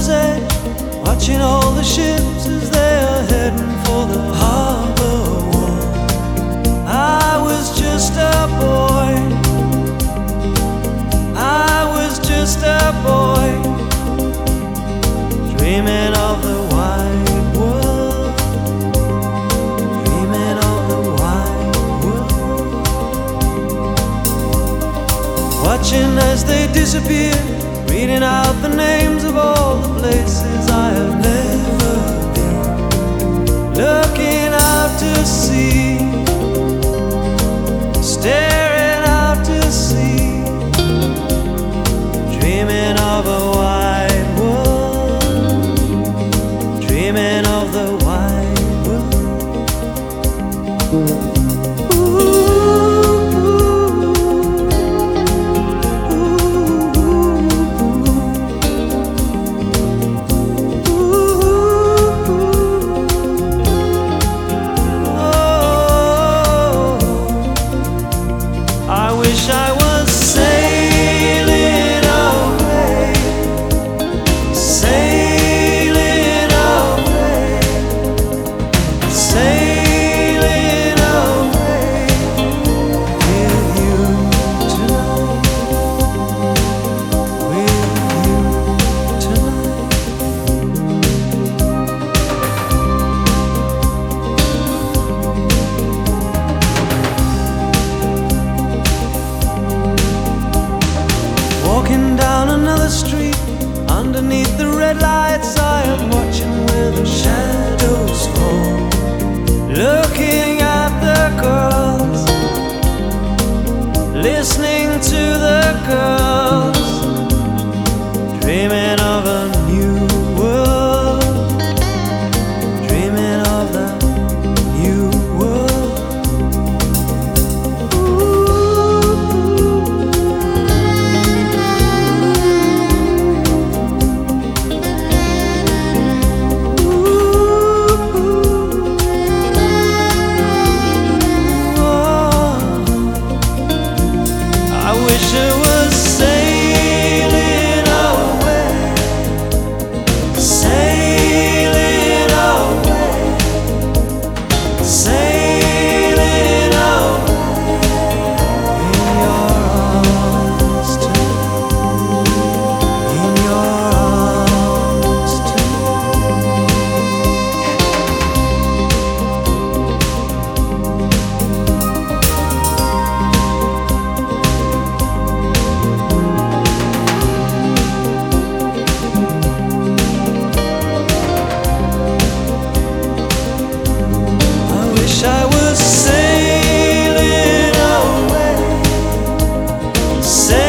water's edge, watching all the ships as they are heading for the harbor wall. I was just a boy, I was just a boy, dreaming of the wide world, dreaming of the wide world. Watching as they disappear, reading out the names of all the places I have never been, looking out to sea, staring out to sea, dreaming of a wide world, dreaming of the wide world. I was sailing away, sailing away, sailing away with you tonight, with you tonight. Walking down another street, underneath the red lights, I am watching where the shadows fall, looking at the girls, listening to the girls, dreaming of a new world, dreaming of the new world. I wish it was sailing away, sailing away, sailing away in your arms tonight, in your arms I was sailing away, sailing